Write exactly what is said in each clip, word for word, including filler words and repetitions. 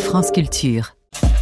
France Culture.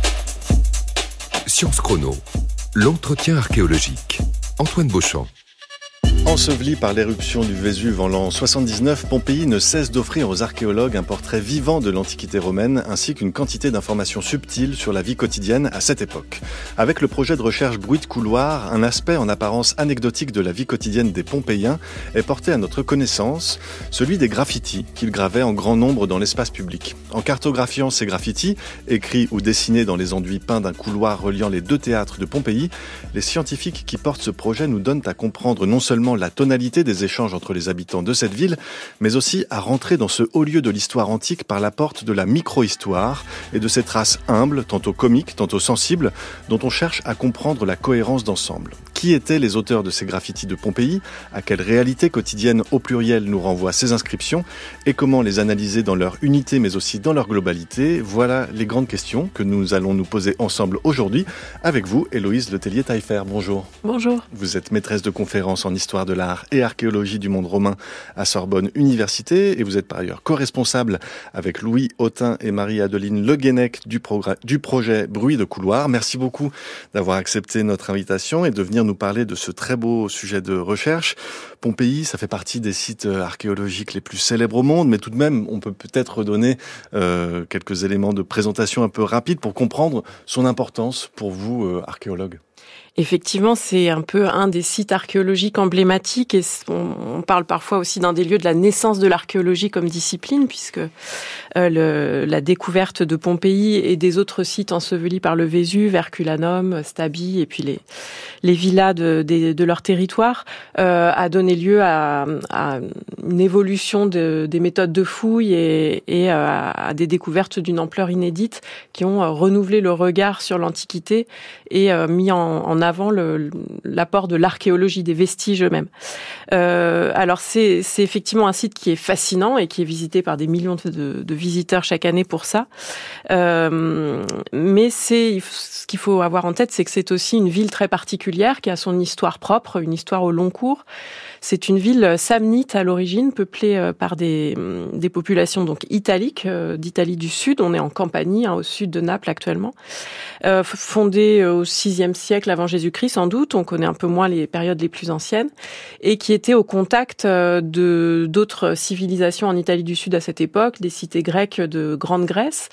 Science Chrono, l'entretien archéologique. Antoine Beauchamp. Enseveli par l'éruption du Vésuve en l'an soixante-dix-neuf, Pompéi ne cesse d'offrir aux archéologues un portrait vivant de l'Antiquité romaine ainsi qu'une quantité d'informations subtiles sur la vie quotidienne à cette époque. Avec le projet de recherche Bruit de couloir, un aspect en apparence anecdotique de la vie quotidienne des Pompéiens est porté à notre connaissance, celui des graffitis qu'ils gravaient en grand nombre dans l'espace public. En cartographiant ces graffitis, écrits ou dessinés dans les enduits peints d'un couloir reliant les deux théâtres de Pompéi, les scientifiques qui portent ce projet nous donnent à comprendre non seulement la tonalité des échanges entre les habitants de cette ville, mais aussi à rentrer dans ce haut lieu de l'histoire antique par la porte de la micro-histoire et de ces traces humbles, tantôt comiques, tantôt sensibles, dont on cherche à comprendre la cohérence d'ensemble. Qui étaient les auteurs de ces graffitis de Pompéi ? À quelle réalité quotidienne au pluriel nous renvoient ces inscriptions ? Et comment les analyser dans leur unité mais aussi dans leur globalité ? Voilà les grandes questions que nous allons nous poser ensemble aujourd'hui avec vous, Héloïse Letellier-Taillefer. Bonjour. Bonjour. Vous êtes maîtresse de conférences en histoire de l'art et archéologie du monde romain à Sorbonne Université et vous êtes par ailleurs co-responsable avec Louis Autin et Marie-Adeline Le Guenec du, progr- du projet Bruit de couloir. Merci beaucoup d'avoir accepté notre invitation et de venir nous parler de ce très beau sujet de recherche. Pompéi, ça fait partie des sites archéologiques les plus célèbres au monde, mais tout de même, on peut peut-être donner euh, quelques éléments de présentation un peu rapides pour comprendre son importance pour vous, euh, archéologues. Effectivement, c'est un peu un des sites archéologiques emblématiques et on parle parfois aussi d'un des lieux de la naissance de l'archéologie comme discipline puisque euh, le, la découverte de Pompéi et des autres sites ensevelis par le Vésuve, Herculanum, Stabi et puis les, les villas de, de, de leur territoire euh, a donné lieu à, à une évolution de, des méthodes de fouilles et, et à, à des découvertes d'une ampleur inédite qui ont euh, renouvelé le regard sur l'Antiquité et euh, mis en, en avant le, l'apport de l'archéologie, des vestiges eux-mêmes. Euh, alors c'est, c'est effectivement un site qui est fascinant et qui est visité par des millions de, de visiteurs chaque année pour ça. Euh, mais c'est, ce qu'il faut avoir en tête, c'est que c'est aussi une ville très particulière qui a son histoire propre, une histoire au long cours. C'est une ville samnite à l'origine, peuplée par des, des populations donc italiques, euh, d'Italie du Sud. On est en Campanie, hein, au sud de Naples actuellement. Euh, fondée au sixième siècle avant Jésus-Christ, sans doute. On connaît un peu moins les périodes les plus anciennes. Et qui était au contact de, d'autres civilisations en Italie du Sud à cette époque, des cités grecques de Grande Grèce,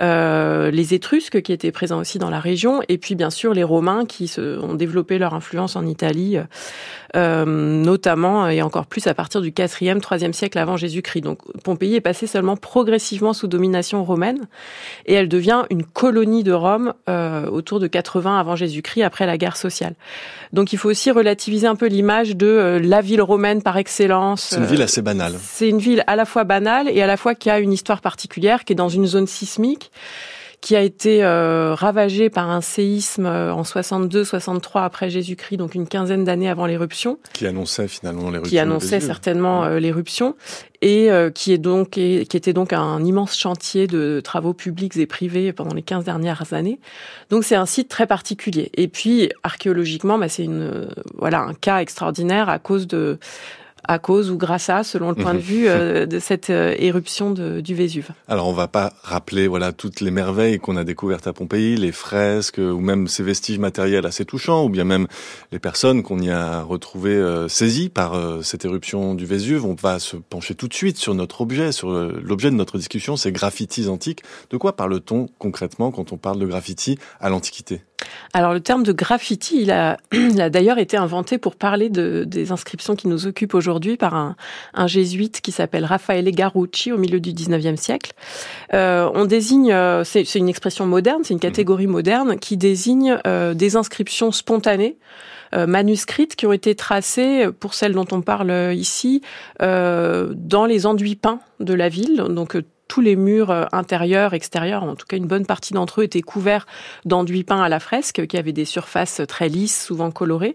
euh, les Étrusques qui étaient présents aussi dans la région, et puis bien sûr les Romains qui se, ont développé leur influence en Italie, euh, notamment et encore plus à partir du quatrième, troisième siècle avant Jésus-Christ. Donc Pompéi est passée seulement progressivement sous domination romaine et elle devient une colonie de Rome euh, autour de quatre-vingts avant Jésus-Christ, après la guerre sociale. Donc il faut aussi relativiser un peu l'image de euh, la ville romaine par excellence. C'est une ville assez banale. Euh, c'est une ville à la fois banale et à la fois qui a une histoire particulière, qui est dans une zone sismique, qui a été euh, ravagée par un séisme en soixante-deux soixante-trois après Jésus-Christ, donc une quinzaine d'années avant l'éruption. Qui annonçait finalement l'éruption. Qui annonçait certainement euh, l'éruption et euh, qui est donc et, qui était donc un immense chantier de travaux publics et privés pendant les quinze dernières années. Donc c'est un site très particulier. Et puis archéologiquement, bah, c'est une euh, voilà un cas extraordinaire à cause de à cause ou grâce à, selon le point de vue, euh, de cette euh, éruption de, du Vésuve. Alors, on va pas rappeler voilà toutes les merveilles qu'on a découvertes à Pompéi, les fresques, ou même ces vestiges matériels assez touchants, ou bien même les personnes qu'on y a retrouvées euh, saisies par euh, cette éruption du Vésuve. On va se pencher tout de suite sur notre objet, sur euh, l'objet de notre discussion, ces graffitis antiques. De quoi parle-t-on concrètement quand on parle de graffitis à l'Antiquité ? Alors le terme de graffiti, il a, il a d'ailleurs été inventé pour parler de, des inscriptions qui nous occupent aujourd'hui par un, un jésuite qui s'appelle Raffaele Garucci au milieu du dix-neuvième siècle. Euh, on désigne, c'est, c'est une expression moderne, c'est une catégorie moderne qui désigne euh, des inscriptions spontanées, euh, manuscrites qui ont été tracées, pour celles dont on parle ici, euh, dans les enduits peints de la ville, donc tous les murs intérieurs, extérieurs, en tout cas une bonne partie d'entre eux étaient couverts d'enduits peints à la fresque, qui avaient des surfaces très lisses, souvent colorées.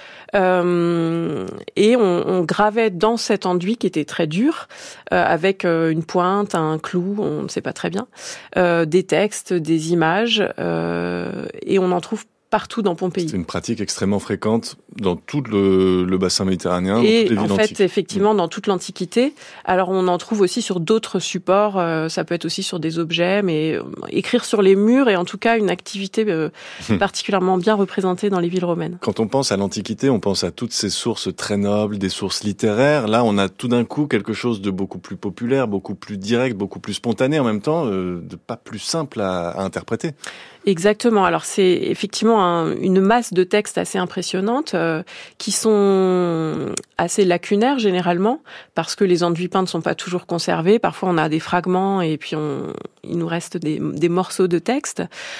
Euh, et on, on gravait dans cet enduit qui était très dur, euh, avec euh, une pointe, un clou, on ne sait pas très bien, euh, des textes, des images, euh, et on en trouve partout dans Pompéi. C'est une pratique extrêmement fréquente dans tout le, le bassin méditerranéen, et dans toutes les villes en fait, antiques. effectivement, dans toute l'Antiquité. Alors, on en trouve aussi sur d'autres supports. Euh, ça peut être aussi sur des objets, mais euh, écrire sur les murs est en tout cas une activité euh, hum. particulièrement bien représentée dans les villes romaines. Quand on pense à l'Antiquité, on pense à toutes ces sources très nobles, des sources littéraires. Là, on a tout d'un coup quelque chose de beaucoup plus populaire, beaucoup plus direct, beaucoup plus spontané en même temps, euh, de pas plus simple à, à interpréter. Exactement. Alors c'est effectivement un, une masse de textes assez impressionnante euh, qui sont assez lacunaires généralement parce que les enduits peints ne sont pas toujours conservés. Parfois on a des fragments et puis on, il nous reste des, des morceaux de texte.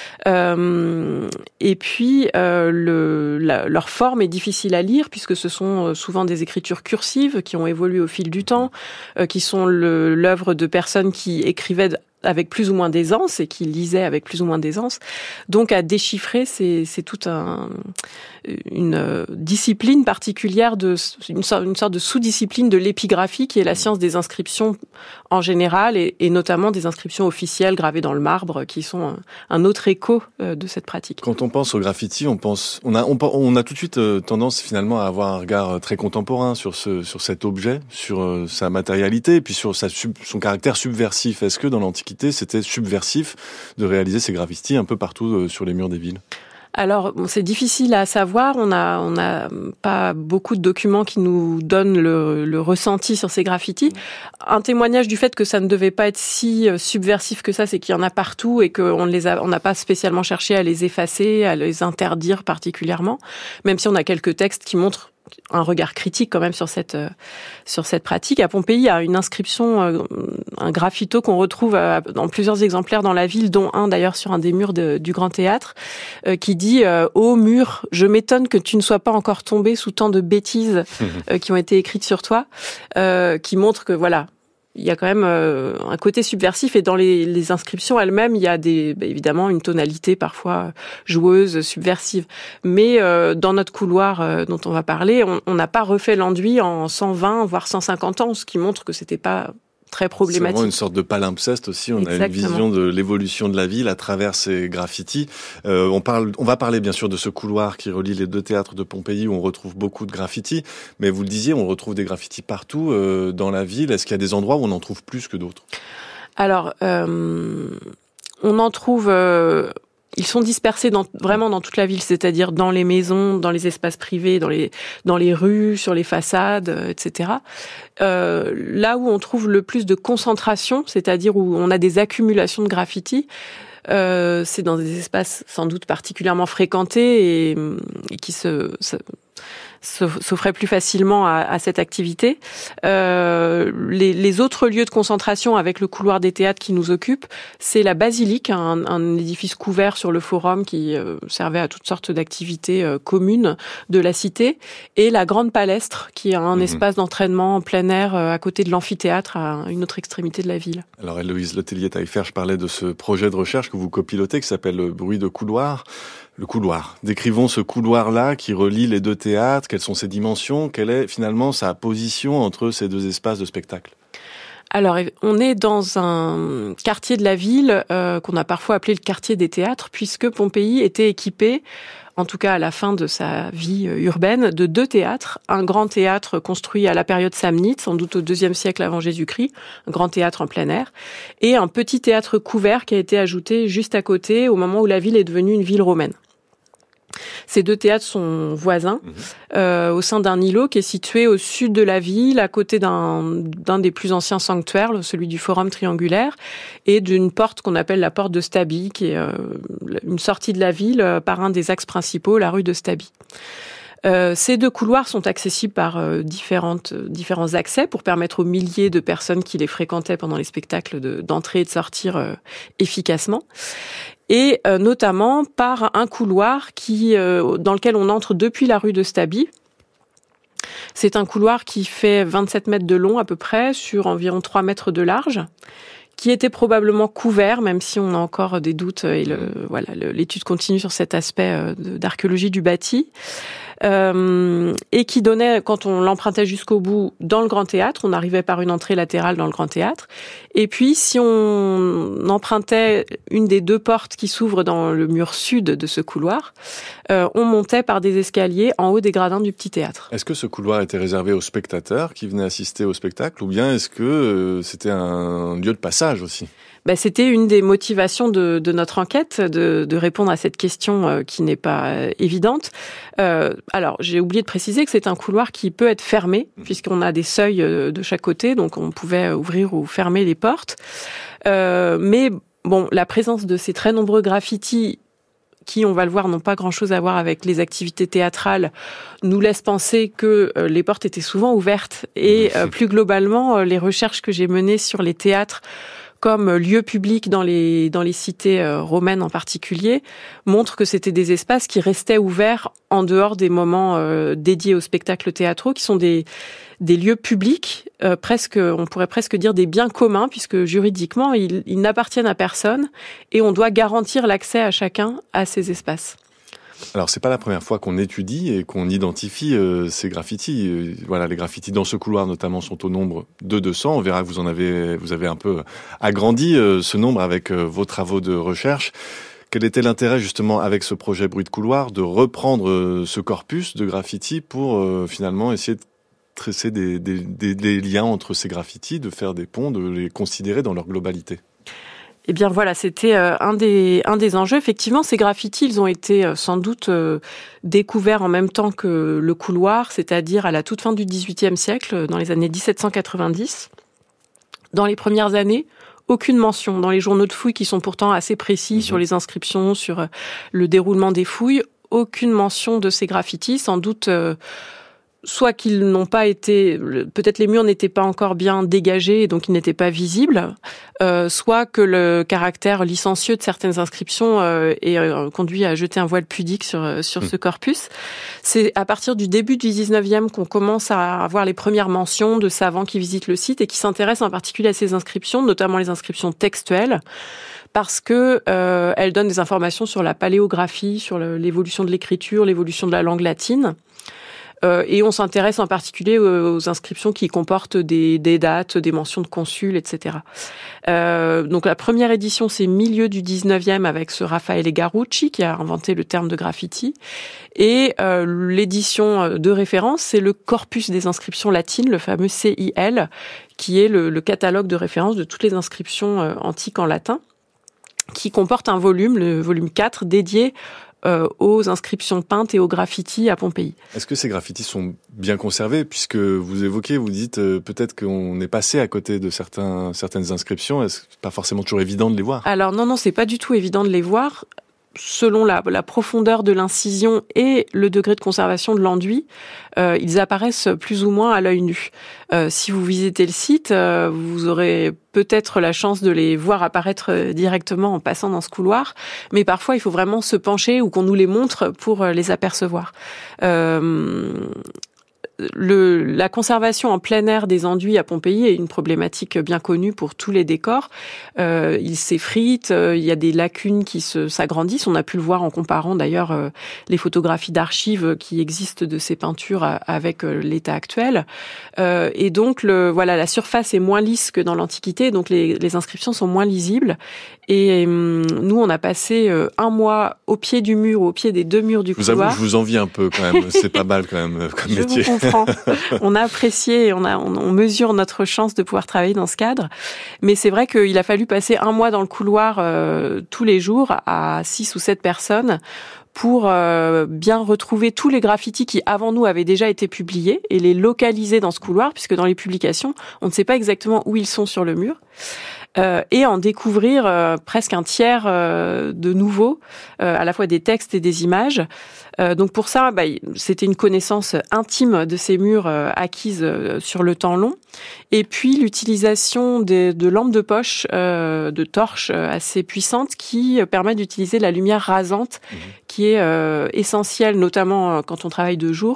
Euh, et puis euh, le, la, leur forme est difficile à lire puisque ce sont souvent des écritures cursives qui ont évolué au fil du temps, euh, qui sont le, l'œuvre de personnes qui écrivaient avec plus ou moins d'aisance et qui lisaient avec plus ou moins d'aisance. Donc à déchiffrer, c'est, c'est toute un, une discipline particulière, de, une, sorte, une sorte de sous-discipline de l'épigraphie qui est la science des inscriptions en général et, et notamment des inscriptions officielles gravées dans le marbre qui sont un, un autre écho de cette pratique. Quand on pense au graffiti, on pense, on a, on, on a tout de suite tendance finalement à avoir un regard très contemporain sur ce, sur cet objet, sur sa matérialité et puis sur sa, son caractère subversif. Est-ce que dans l'Antiquité, c'était subversif de réaliser ces graffitis un peu partout sur les murs des villes? Alors, bon, c'est difficile à savoir. On a, on a pas beaucoup de documents qui nous donnent le, le ressenti sur ces graffitis. Un témoignage du fait que ça ne devait pas être si subversif que ça, c'est qu'il y en a partout et qu'on ne les a, on n'a pas spécialement cherché à les effacer, à les interdire particulièrement. Même si on a quelques textes qui montrent un regard critique quand même sur cette euh, sur cette pratique. À Pompéi, il y a une inscription, euh, un graffito qu'on retrouve euh, dans plusieurs exemplaires dans la ville, dont un d'ailleurs sur un des murs de, du Grand Théâtre, euh, qui dit euh, « Ô mur, je m'étonne que tu ne sois pas encore tombé sous tant de bêtises euh, qui ont été écrites sur toi euh, », qui montre que voilà, il y a quand même euh, un côté subversif et dans les, les inscriptions elles-mêmes, il y a des, bah, évidemment une tonalité parfois joueuse, subversive. Mais euh, dans notre couloir euh, dont on va parler, on n'a pas refait l'enduit en cent vingt voire cent cinquante ans, ce qui montre que c'était pas très problématique. C'est vraiment une sorte de palimpseste aussi. On Exactement. a une vision de l'évolution de la ville à travers ces graffitis. Euh, on parle, on va parler bien sûr de ce couloir qui relie les deux théâtres de Pompéi où on retrouve beaucoup de graffitis. Mais vous le disiez, on retrouve des graffitis partout euh, dans la ville. Est-ce qu'il y a des endroits où on en trouve plus que d'autres? Alors, euh, on en trouve. Euh, Ils sont dispersés dans, vraiment dans toute la ville, c'est-à-dire dans les maisons, dans les espaces privés, dans les, dans les rues, sur les façades, euh, et cetera. Euh, là où on trouve le plus de concentration, c'est-à-dire où on a des accumulations de graffitis, euh, c'est dans des espaces sans doute particulièrement fréquentés et, et qui se... se s'offrait plus facilement à, à cette activité. Euh, les, les autres lieux de concentration avec le couloir des théâtres qui nous occupe, c'est la basilique, un, un édifice couvert sur le forum qui euh, servait à toutes sortes d'activités euh, communes de la cité, et la grande palestre qui est un mmh. espace d'entraînement en plein air euh, à côté de l'amphithéâtre à une autre extrémité de la ville. Alors Héloïse Letellier-Taillefer, je parlais de ce projet de recherche que vous copilotez qui s'appelle le bruit de couloir. Le couloir. Décrivons ce couloir-là qui relie les deux théâtres. Quelles sont ses dimensions? Quelle est finalement sa position entre ces deux espaces de spectacle? Alors, on est dans un quartier de la ville euh, qu'on a parfois appelé le quartier des théâtres, puisque Pompéi était équipé, en tout cas à la fin de sa vie urbaine, de deux théâtres. Un grand théâtre construit à la période samnite, sans doute au deuxième siècle avant Jésus-Christ, un grand théâtre en plein air, et un petit théâtre couvert qui a été ajouté juste à côté au moment où la ville est devenue une ville romaine. Ces deux théâtres sont voisins, mmh. euh, au sein d'un îlot qui est situé au sud de la ville, à côté d'un, d'un des plus anciens sanctuaires, celui du Forum triangulaire, et d'une porte qu'on appelle la porte de Stabie, qui est euh, une sortie de la ville euh, par un des axes principaux, la rue de Stabie. Euh, ces deux couloirs sont accessibles par euh, différentes, euh, différents accès pour permettre aux milliers de personnes qui les fréquentaient pendant les spectacles de, d'entrer et de sortir euh, efficacement. Et euh, notamment par un couloir qui, euh, dans lequel on entre depuis la rue de Stabie. C'est un couloir qui fait vingt-sept mètres de long à peu près, sur environ trois mètres de large, qui était probablement couvert, même si on a encore des doutes, et le, voilà, le, l'étude continue sur cet aspect euh, de, d'archéologie du bâti. euh, et qui donnait, quand on l'empruntait jusqu'au bout, dans le Grand Théâtre, on arrivait par une entrée latérale dans le Grand Théâtre, et puis si on empruntait une des deux portes qui s'ouvrent dans le mur sud de ce couloir, euh, on montait par des escaliers en haut des gradins du Petit Théâtre. Est-ce que ce couloir était réservé aux spectateurs qui venaient assister au spectacle, ou bien est-ce que euh, c'était un lieu de passage aussi ? Ben, c'était une des motivations de, de notre enquête, de, de répondre à cette question euh, qui n'est pas euh, évidente. Euh, alors, j'ai oublié de préciser que c'est un couloir qui peut être fermé, puisqu'on a des seuils euh, de chaque côté, donc on pouvait ouvrir ou fermer les portes. Euh, mais bon, la présence de ces très nombreux graffitis qui, on va le voir, n'ont pas grand-chose à voir avec les activités théâtrales, nous laisse penser que euh, les portes étaient souvent ouvertes. Et euh, plus globalement, euh, les recherches que j'ai menées sur les théâtres comme lieu public dans les dans les cités euh, romaines en particulier, montrent que c'était des espaces qui restaient ouverts en dehors des moments euh, dédiés aux spectacles théâtraux, qui sont des des lieux publics, euh, presque, on pourrait presque dire des biens communs, puisque juridiquement, ils, ils n'appartiennent à personne et on doit garantir l'accès à chacun à ces espaces. Alors, c'est pas la première fois qu'on étudie et qu'on identifie euh, ces graffitis. Euh, voilà, les graffitis dans ce couloir, notamment, sont au nombre de deux cents. On verra que vous en avez, vous avez un peu agrandi euh, ce nombre avec euh, vos travaux de recherche. Quel était l'intérêt, justement, avec ce projet Bruit de couloir, de reprendre euh, ce corpus de graffitis pour, euh, finalement, essayer de tresser des, des, des, des liens entre ces graffitis, de faire des ponts, de les considérer dans leur globalité? Eh bien voilà, c'était un des un des enjeux. Effectivement, ces graffitis, ils ont été sans doute découverts en même temps que le couloir, c'est-à-dire à la toute fin du dix-huitième siècle, dans les années dix-sept cent quatre-vingt-dix. Dans les premières années, aucune mention. Dans les journaux de fouilles qui sont pourtant assez précis mmh. sur les inscriptions, sur le déroulement des fouilles, aucune mention de ces graffitis, sans doute... Euh, soit qu'ils n'ont pas été, peut-être les murs n'étaient pas encore bien dégagés et donc ils n'étaient pas visibles, euh, soit que le caractère licencieux de certaines inscriptions euh, ait euh, conduit à jeter un voile pudique sur sur mmh. ce corpus. C'est à partir du début du dix-neuvième qu'on commence à avoir les premières mentions de savants qui visitent le site et qui s'intéressent en particulier à ces inscriptions, notamment les inscriptions textuelles, parce que euh, elles donnent des informations sur la paléographie, sur le, l'évolution de l'écriture, l'évolution de la langue latine. Euh, et on s'intéresse en particulier aux, aux inscriptions qui comportent des, des dates, des mentions de consuls, et cetera. Euh, donc la première édition, c'est milieu du dix-neuvième avec ce Raffaele Garucci qui a inventé le terme de graffiti. Et euh, l'édition de référence, c'est le corpus des inscriptions latines, le fameux C I L, qui est le, le catalogue de référence de toutes les inscriptions euh, antiques en latin, qui comporte un volume, le volume quatre, dédié Euh, aux inscriptions peintes et aux graffitis à Pompéi. Est-ce que ces graffitis sont bien conservés, puisque vous évoquez, vous dites euh, peut-être qu'on est passé à côté de certains, certaines inscriptions, est-ce que c'est pas forcément toujours évident de les voir? Alors non, non, c'est pas du tout évident de les voir. Selon la, la profondeur de l'incision et le degré de conservation de l'enduit, euh, ils apparaissent plus ou moins à l'œil nu. Euh, si vous visitez le site, euh, vous aurez peut-être la chance de les voir apparaître directement en passant dans ce couloir, mais parfois il faut vraiment se pencher ou qu'on nous les montre pour les apercevoir. Euh, Le, la conservation en plein air des enduits à Pompéi est une problématique bien connue pour tous les décors. Euh, ils s'effritent, euh, il y a des lacunes qui se, s'agrandissent. On a pu le voir en comparant d'ailleurs euh, les photographies d'archives qui existent de ces peintures à, avec euh, l'état actuel. Euh, et donc, le, voilà, la surface est moins lisse que dans l'Antiquité, donc les, les inscriptions sont moins lisibles. Et euh, nous, on a passé euh, un mois au pied du mur, au pied des deux murs du vous couloir. Avoue, je vous envie un peu quand même. C'est pas mal quand même comme je métier. Vous comprends. On a apprécié, on, a, on, on mesure notre chance de pouvoir travailler dans ce cadre. Mais c'est vrai qu'il a fallu passer un mois dans le couloir euh, tous les jours à six ou sept personnes pour euh, bien retrouver tous les graffitis qui, avant nous, avaient déjà été publiés et les localiser dans ce couloir, puisque dans les publications, on ne sait pas exactement où ils sont sur le mur. Euh, et en découvrir euh, presque un tiers euh, de nouveaux, euh, à la fois des textes et des images. Euh, donc pour ça, bah, c'était une connaissance intime de ces murs euh, acquise euh, sur le temps long. Et puis l'utilisation de, de lampes de poche, euh, de torches euh, assez puissantes qui euh, permettent d'utiliser la lumière rasante, mmh. qui est euh, essentielle, notamment euh, quand on travaille de jour,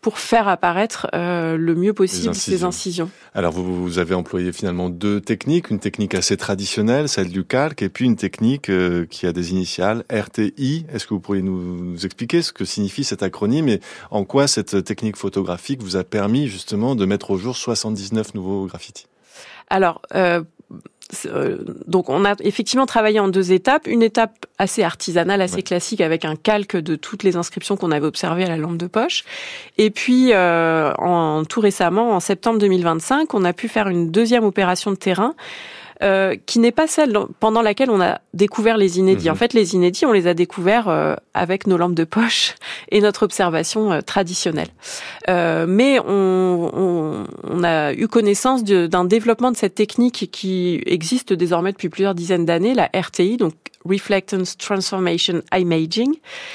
pour faire apparaître euh, le mieux possible ces incisions. Alors vous, vous avez employé finalement deux techniques, une technique assez traditionnelle, celle du calque, et puis une technique euh, qui a des initiales R T I. Est-ce que vous pourriez nous, nous expliquer ce que signifie cet acronyme et en quoi cette technique photographique vous a permis justement de mettre au jour soixante-dix-neuf nouveaux graffitis? Alors, euh, donc on a effectivement travaillé en deux étapes. Une étape assez artisanale, assez ouais. classique, avec un calque de toutes les inscriptions qu'on avait observées à la lampe de poche. Et puis, euh, en, tout récemment, en septembre deux mille vingt-cinq, on a pu faire une deuxième opération de terrain Euh, qui n'est pas celle pendant laquelle on a découvert les inédits. Mmh. En fait, les inédits, on les a découverts euh, avec nos lampes de poche et notre observation euh, traditionnelle. Euh, mais on, on, on a eu connaissance de, d'un développement de cette technique qui existe désormais depuis plusieurs dizaines d'années, la R T I, donc Reflectance Transformation Imaging,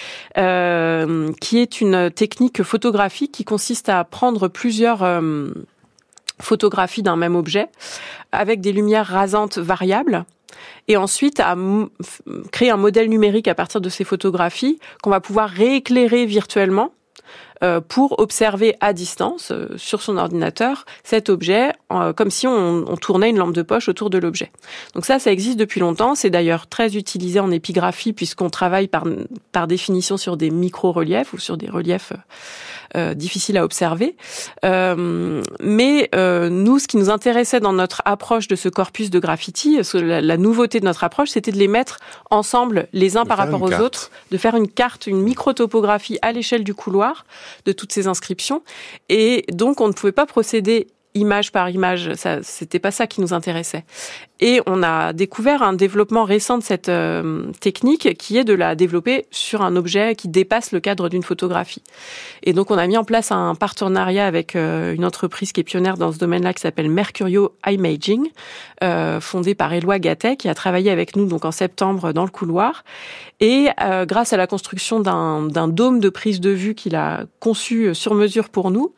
euh, qui est une technique photographique qui consiste à prendre plusieurs euh, photographie d'un même objet avec des lumières rasantes variables et ensuite à m- créer un modèle numérique à partir de ces photographies qu'on va pouvoir rééclairer virtuellement euh, pour observer à distance euh, sur son ordinateur cet objet euh, comme si on, on tournait une lampe de poche autour de l'objet. Donc ça, ça existe depuis longtemps. C'est d'ailleurs très utilisé en épigraphie puisqu'on travaille par, par définition sur des micro-reliefs ou sur des reliefs euh, Euh, difficile à observer. Euh, mais euh, nous, ce qui nous intéressait dans notre approche de ce corpus de graffiti, la, la nouveauté de notre approche, c'était de les mettre ensemble les uns de par rapport aux carte. autres, de faire une carte, une micro-topographie à l'échelle du couloir de toutes ces inscriptions. Et donc, on ne pouvait pas procéder image par image, ça, c'était pas ça qui nous intéressait. Et on a découvert un développement récent de cette euh, technique qui est de la développer sur un objet qui dépasse le cadre d'une photographie. Et donc on a mis en place un partenariat avec euh, une entreprise qui est pionnière dans ce domaine-là qui s'appelle Mercurio Imaging, euh, fondée par Éloi Gattet, qui a travaillé avec nous donc en septembre dans le couloir. Et euh, grâce à la construction d'un, d'un dôme de prise de vue qu'il a conçu sur mesure pour nous,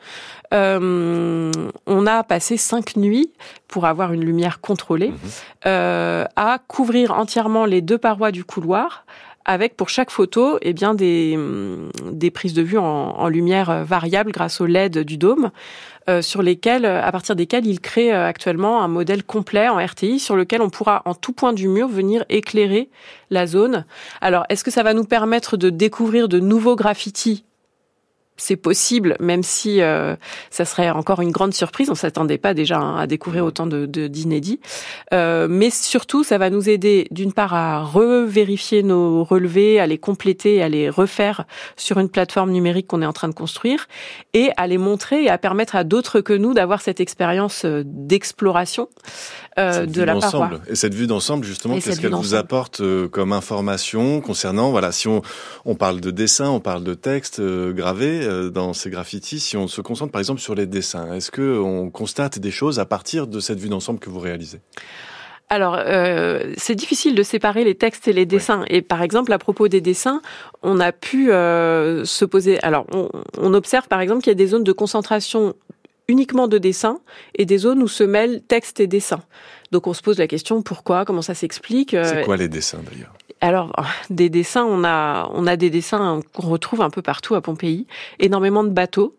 euh, on a passé cinq nuits pour avoir une lumière contrôlée, mmh. euh, à couvrir entièrement les deux parois du couloir, avec pour chaque photo, eh bien des des prises de vue en, en lumière variable grâce au L E D du dôme, euh, sur lesquelles, à partir desquelles il crée actuellement un modèle complet en R T I sur lequel on pourra en tout point du mur venir éclairer la zone. Alors, est-ce que ça va nous permettre de découvrir de nouveaux graffitis ? C'est possible, même si euh, ça serait encore une grande surprise. On s'attendait pas déjà hein, à découvrir autant de, de d'inédits. Euh, mais surtout, ça va nous aider d'une part à revérifier nos relevés, à les compléter, à les refaire sur une plateforme numérique qu'on est en train de construire, et à les montrer et à permettre à d'autres que nous d'avoir cette expérience d'exploration euh, de la paroi. Et cette vue d'ensemble, justement, et qu'est-ce qu'elle vous apporte euh, comme information concernant, voilà, si on, on parle de dessin, on parle de texte euh, gravé dans ces graffitis, si on se concentre par exemple sur les dessins, est-ce que on constate des choses à partir de cette vue d'ensemble que vous réalisez ? Alors, euh, c'est difficile de séparer les textes et les dessins. Ouais. Et par exemple, à propos des dessins, on a pu euh, se poser... Alors, on, on observe par exemple qu'il y a des zones de concentration uniquement de dessin et des zones où se mêlent texte et dessin. Donc, on se pose la question, pourquoi ? Comment ça s'explique ? C'est quoi les dessins d'ailleurs ? Alors, des dessins, on a, on a des dessins qu'on retrouve un peu partout à Pompéi. Énormément de bateaux,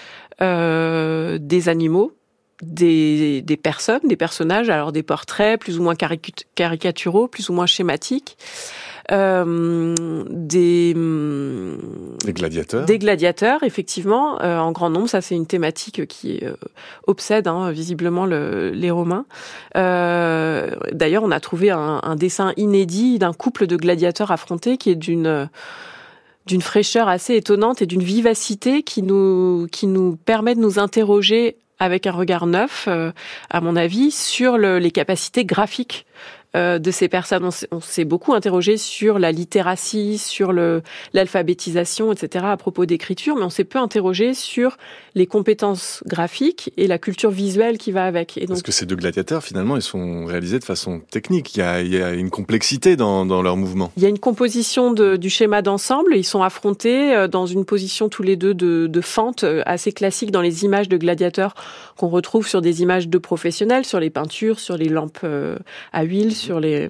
euh, des animaux, des, des personnes, des personnages, alors des portraits plus ou moins caric- caricaturaux, plus ou moins schématiques. Euh, des, des gladiateurs. Des gladiateurs, effectivement, euh, en grand nombre. Ça, c'est une thématique qui euh, obsède hein, visiblement le, les Romains. Euh, d'ailleurs, on a trouvé un, un dessin inédit d'un couple de gladiateurs affrontés qui est d'une d'une fraîcheur assez étonnante et d'une vivacité qui nous qui nous permet de nous interroger avec un regard neuf, euh, à mon avis, sur le, les capacités graphiques euh, de ces personnes. On s'est, on s'est beaucoup interrogé sur la littératie, sur le, l'alphabétisation, et cetera à propos d'écriture, mais on s'est peu interrogé sur les compétences graphiques et la culture visuelle qui va avec. Et donc, parce que ces deux gladiateurs, finalement, ils sont réalisés de façon technique. Il y a, il y a une complexité dans, dans leur mouvement. Il y a une composition de, du schéma d'ensemble. Ils sont affrontés dans une position tous les deux de, de fente assez classique dans les images de gladiateurs qu'on retrouve sur des images de professionnels, sur les peintures, sur les lampes à huile, sur les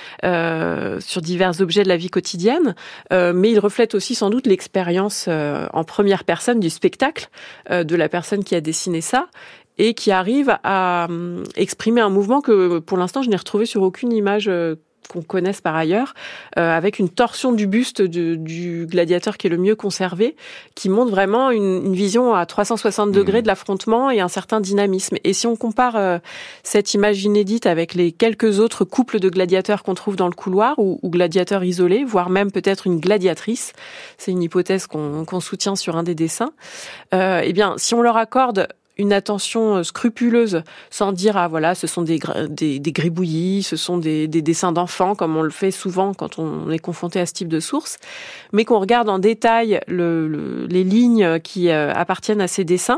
euh, sur divers objets de la vie quotidienne, euh, mais il reflète aussi sans doute l'expérience euh, en première personne du spectacle euh, de la personne qui a dessiné ça et qui arrive à euh, exprimer un mouvement que pour l'instant je n'ai retrouvé sur aucune image euh, qu'on connaisse par ailleurs, euh, avec une torsion du buste de, du gladiateur qui est le mieux conservé, qui montre vraiment une, une vision à trois cent soixante degrés de l'affrontement et un certain dynamisme. Et si on compare euh, cette image inédite avec les quelques autres couples de gladiateurs qu'on trouve dans le couloir, ou, ou gladiateurs isolés, voire même peut-être une gladiatrice, c'est une hypothèse qu'on, qu'on soutient sur un des dessins, euh, eh bien, si on leur accorde une attention scrupuleuse, sans dire ah voilà, ce sont des des, des gribouillis, ce sont des, des dessins d'enfants, comme on le fait souvent quand on est confronté à ce type de source, mais qu'on regarde en détail le, le, les lignes qui euh, appartiennent à ces dessins,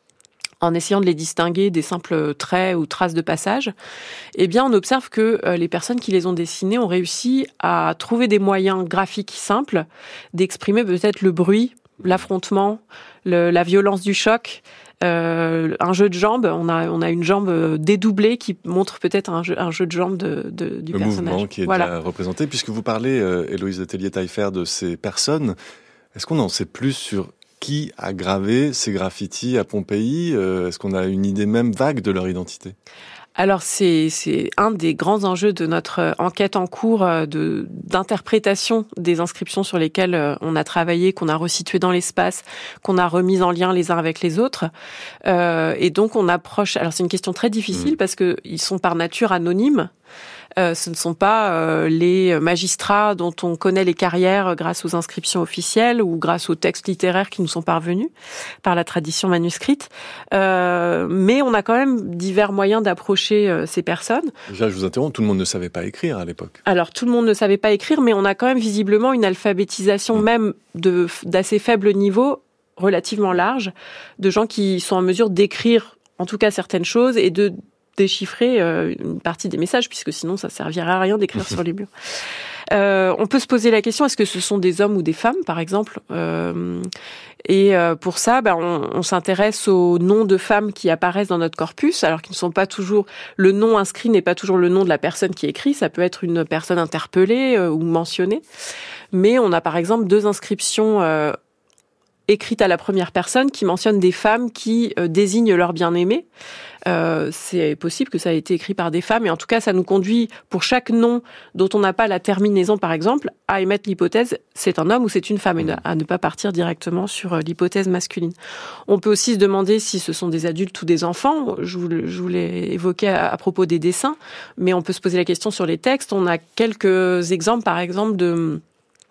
en essayant de les distinguer des simples traits ou traces de passage, eh bien, on observe que euh, les personnes qui les ont dessinés ont réussi à trouver des moyens graphiques simples d'exprimer peut-être le bruit, l'affrontement, le, la violence du choc. Euh, un jeu de jambes, on a on a une jambe dédoublée qui montre peut-être un jeu, un jeu de jambes de, de, du le personnage. Le mouvement qui est voilà. déjà représenté. Puisque vous parlez, euh, Héloïse Letellier-Taillefer, de ces personnes, est-ce qu'on en sait plus sur qui a gravé ces graffitis à Pompéi ? euh, Est-ce qu'on a une idée même vague de leur identité ? Alors c'est c'est un des grands enjeux de notre enquête en cours de d'interprétation des inscriptions sur lesquelles on a travaillé, qu'on a resituées dans l'espace, qu'on a remises en lien les uns avec les autres. Euh, et donc on approche. Alors c'est une question très difficile mmh. parce que ils sont par nature anonymes. Euh, ce ne sont pas euh, les magistrats dont on connaît les carrières grâce aux inscriptions officielles ou grâce aux textes littéraires qui nous sont parvenus par la tradition manuscrite. Euh, mais on a quand même divers moyens d'approcher euh, ces personnes. Déjà, je vous interromps, tout le monde ne savait pas écrire à l'époque. Alors, tout le monde ne savait pas écrire, mais on a quand même visiblement une alphabétisation mmh. même de, d'assez faible niveau, relativement large, de gens qui sont en mesure d'écrire, en tout cas, certaines choses et de déchiffrer euh, une partie des messages, puisque sinon ça servirait à rien d'écrire sur les murs. Euh, on peut se poser la question, est-ce que ce sont des hommes ou des femmes, par exemple ? euh, Et euh, pour ça, ben, on, on s'intéresse aux noms de femmes qui apparaissent dans notre corpus, alors qu'ils ne sont pas toujours... Le nom inscrit n'est pas toujours le nom de la personne qui écrit, ça peut être une personne interpellée euh, ou mentionnée. Mais on a par exemple deux inscriptions euh, écrites à la première personne qui mentionnent des femmes qui euh, désignent leur bien-aimé. Euh, c'est possible que ça ait été écrit par des femmes, et en tout cas, ça nous conduit, pour chaque nom dont on n'a pas la terminaison, par exemple, à émettre l'hypothèse c'est un homme ou c'est une femme, et à ne pas partir directement sur l'hypothèse masculine. On peut aussi se demander si ce sont des adultes ou des enfants. Je vous, je vous l'ai évoqué à, à propos des dessins, mais on peut se poser la question sur les textes. On a quelques exemples, par exemple, de...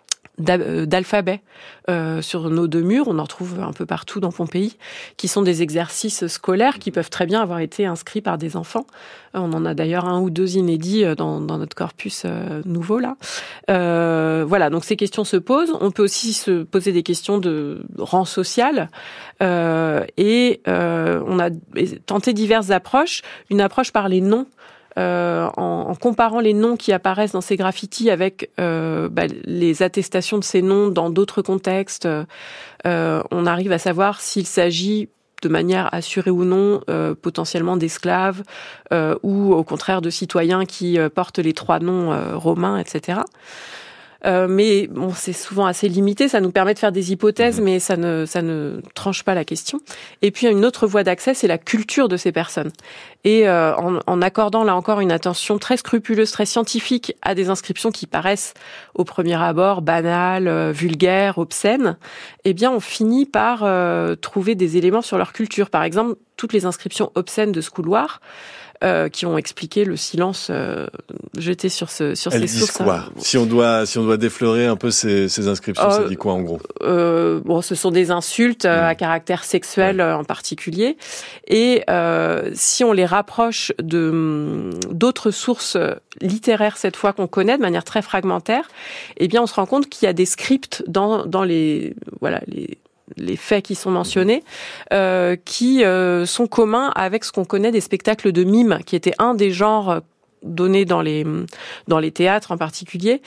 d'alphabet euh, sur nos deux murs, on en retrouve un peu partout dans Pompéi, qui sont des exercices scolaires qui peuvent très bien avoir été inscrits par des enfants. On en a d'ailleurs un ou deux inédits dans, dans notre corpus euh, nouveau là. Euh, voilà, donc ces questions se posent. On peut aussi se poser des questions de rang social euh, et euh, on a tenté diverses approches. Une approche par les noms. Euh, en, en comparant les noms qui apparaissent dans ces graffitis avec euh, bah, les attestations de ces noms dans d'autres contextes, euh, on arrive à savoir s'il s'agit de manière assurée ou non, euh, potentiellement d'esclaves euh, ou au contraire de citoyens qui euh, portent les trois noms euh, romains, et cetera. Euh, mais bon, c'est souvent assez limité, ça nous permet de faire des hypothèses, mmh. mais ça ne, ça ne tranche pas la question. Et puis, une autre voie d'accès, c'est la culture de ces personnes. Et euh, en, en accordant, là encore, une attention très scrupuleuse, très scientifique à des inscriptions qui paraissent, au premier abord, banales, euh, vulgaires, obscènes, eh bien, on finit par euh, trouver des éléments sur leur culture. Par exemple, toutes les inscriptions obscènes de ce couloir, Euh, qui ont expliqué le silence euh, jeté sur ce sur Elles ces disent sources. Quoi si on doit si on doit déflorer un peu ces, ces inscriptions, euh, ça dit quoi en gros euh, Bon, ce sont des insultes mmh. à caractère sexuel ouais. en particulier, et euh, si on les rapproche de d'autres sources littéraires cette fois qu'on connaît de manière très fragmentaire, eh bien on se rend compte qu'il y a des scripts dans dans les voilà les les faits qui sont mentionnés, euh, qui euh, sont communs avec ce qu'on connaît des spectacles de mime, qui était un des genres donnés dans les dans les théâtres en particulier.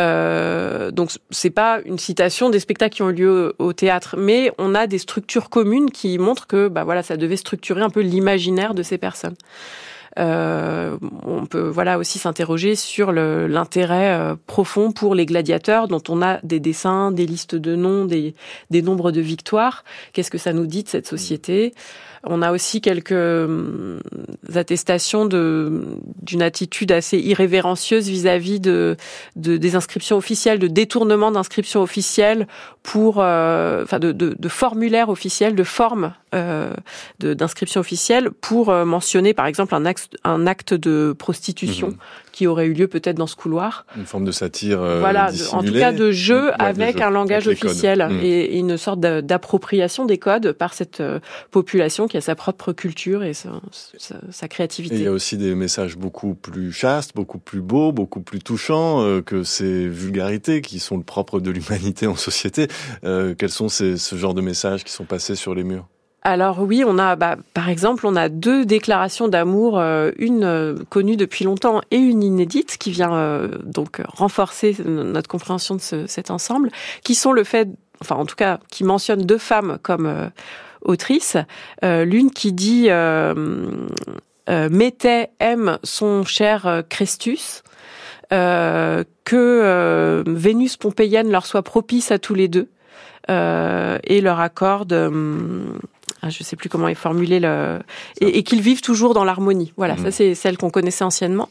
Euh, donc c'est pas une citation des spectacles qui ont eu lieu au, au théâtre, mais on a des structures communes qui montrent que bah voilà, ça devait structurer un peu l'imaginaire de ces personnes. Euh, on peut voilà aussi s'interroger sur le, l'intérêt euh, profond pour les gladiateurs, dont on a des dessins, des listes de noms, des, des nombres de victoires. Qu'est-ce que ça nous dit de cette société ? On a aussi quelques euh, attestations de, d'une attitude assez irrévérencieuse vis-à-vis de, de des inscriptions officielles, de détournement d'inscriptions officielles pour, euh, enfin de, de, de formulaires officiels, de formes euh, de, d'inscriptions officielles pour euh, mentionner par exemple un acte, un acte de prostitution. Mmh. Qui aurait eu lieu peut-être dans ce couloir. Une forme de satire euh, voilà, en tout cas de jeu ouais, avec de jeu, un langage avec officiel mmh. et, et une sorte d'appropriation des codes par cette euh, population qui a sa propre culture et sa, sa, sa créativité. Et il y a aussi des messages beaucoup plus chastes, beaucoup plus beaux, beaucoup plus touchants euh, que ces vulgarités qui sont le propre de l'humanité en société. Euh, quels sont ces, ce genre de messages qui sont passés sur les murs ? Alors oui, on a, bah, par exemple, on a deux déclarations d'amour, euh, une euh, connue depuis longtemps et une inédite, qui vient euh, donc renforcer notre compréhension de ce, cet ensemble, qui sont le fait, enfin en tout cas, qui mentionnent deux femmes comme euh, autrices. Euh, l'une qui dit euh, euh, Mété aime son cher Chrestus, euh, que euh, Vénus pompéienne leur soit propice à tous les deux euh, et leur accorde. Euh, Je ne sais plus comment est formulé le et, et qu'ils vivent toujours dans l'harmonie. Voilà, mmh. ça c'est celle qu'on connaissait anciennement.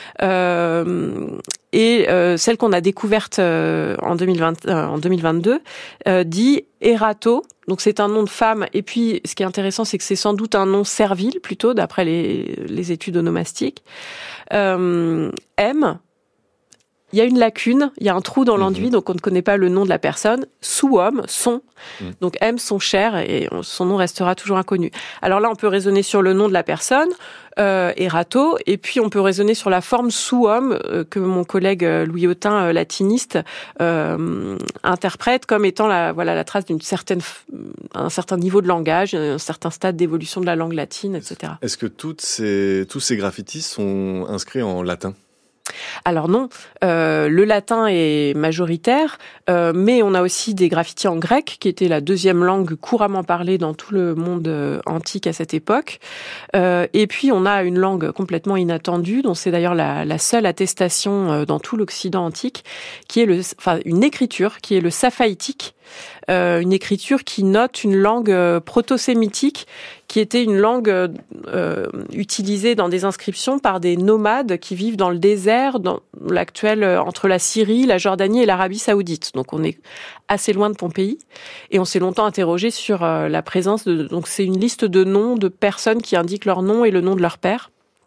Euh, et euh, celle qu'on a découverte euh, en, deux mille vingt, euh, en deux mille vingt-deux euh, dit Erato. Donc c'est un nom de femme. Et puis ce qui est intéressant, c'est que c'est sans doute un nom servile plutôt, d'après les, les études onomastiques. Euh, M. Il y a une lacune, il y a un trou dans l'enduit, mmh. donc on ne connaît pas le nom de la personne. Sous-homme, son, mmh. donc M, son cher, et son nom restera toujours inconnu. Alors là, on peut raisonner sur le nom de la personne, euh, Erato, et puis on peut raisonner sur la forme sous-homme euh, que mon collègue Louis Autain, euh, latiniste, euh, interprète comme étant la, voilà, la trace d'une certaine, un certain niveau de langage, un certain stade d'évolution de la langue latine, et cetera. Est-ce que toutes ces, tous ces graffitis sont inscrits en latin ? Alors non, euh, le latin est majoritaire, euh, mais on a aussi des graffitis en grec, qui était la deuxième langue couramment parlée dans tout le monde euh, antique à cette époque. Euh, et puis on a une langue complètement inattendue, dont c'est d'ailleurs la, la seule attestation euh, dans tout l'Occident antique, qui est le, enfin une écriture qui est le saphaïtique. Euh, une écriture qui note une langue euh, proto-sémitique qui était une langue euh, utilisée dans des inscriptions par des nomades qui vivent dans le désert, dans l'actuel euh, entre la Syrie, la Jordanie et l'Arabie Saoudite. Donc on est assez loin de Pompéi et on s'est longtemps interrogé sur euh, la présence de. Donc c'est une liste de noms de personnes qui indiquent leur nom et le nom de leur père.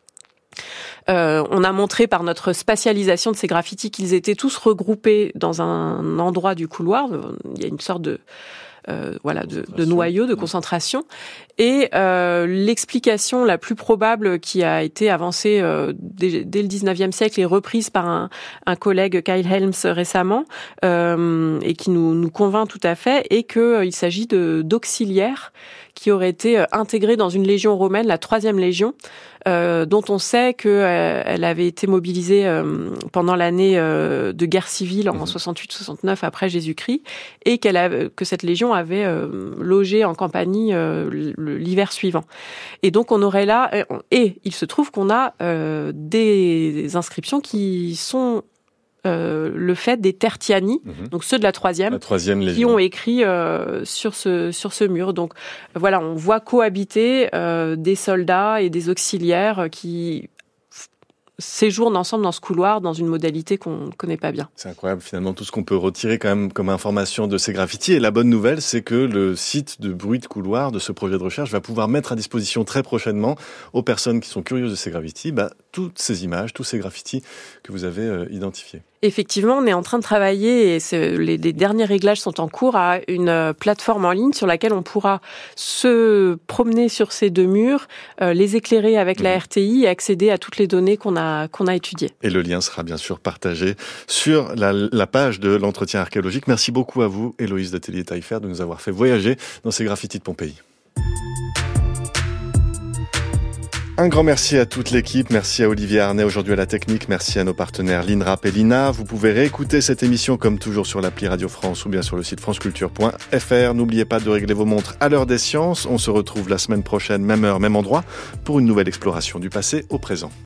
Euh, on a montré par notre spatialisation de ces graffitis qu'ils étaient tous regroupés dans un endroit du couloir. Il y a une sorte de euh, voilà de, de noyau, de concentration. Et euh, l'explication la plus probable qui a été avancée euh, dès, dès le dix-neuvième siècle et reprise par un, un collègue, Kyle Helms, récemment, euh, et qui nous, nous convainc tout à fait, est qu'il euh, s'agit de, d'auxiliaires qui auraient été intégrés dans une légion romaine, la troisième légion, euh, dont on sait qu'elle euh, avait été mobilisée euh, pendant l'année euh, de guerre civile en soixante-huit soixante-neuf après Jésus-Christ, et qu'elle a, que cette légion avait euh, logé en Campanie euh, l'hiver suivant. Et donc on aurait là, et il se trouve qu'on a euh, des inscriptions qui sont Euh, le fait des Tertiani, mmh. donc ceux de la troisième, la troisième qui ont écrit euh, sur ce sur ce mur. Donc voilà, on voit cohabiter euh, des soldats et des auxiliaires qui séjournent ensemble dans ce couloir dans une modalité qu'on ne connaît pas bien. C'est incroyable finalement tout ce qu'on peut retirer quand même comme information de ces graffitis. Et la bonne nouvelle, c'est que le site de Bruit de couloir de ce projet de recherche va pouvoir mettre à disposition très prochainement aux personnes qui sont curieuses de ces graffitis, bah, toutes ces images, tous ces graffitis que vous avez euh, identifiés. Effectivement, on est en train de travailler, et c'est, les, les derniers réglages sont en cours, à une plateforme en ligne sur laquelle on pourra se promener sur ces deux murs, euh, les éclairer avec mmh. la R T I et accéder à toutes les données qu'on a, qu'on a étudiées. Et le lien sera bien sûr partagé sur la, la page de l'entretien archéologique. Merci beaucoup à vous, Héloïse Detellier-Taillefer, de nous avoir fait voyager dans ces graffitis de Pompéi. Un grand merci à toute l'équipe, merci à Olivier Arnay aujourd'hui à la technique, merci à nos partenaires l'INRAP et l'I N A. Vous pouvez réécouter cette émission comme toujours sur l'appli Radio France ou bien sur le site franceculture point f r. N'oubliez pas de régler vos montres à l'heure des sciences. On se retrouve la semaine prochaine, même heure, même endroit, pour une nouvelle exploration du passé au présent.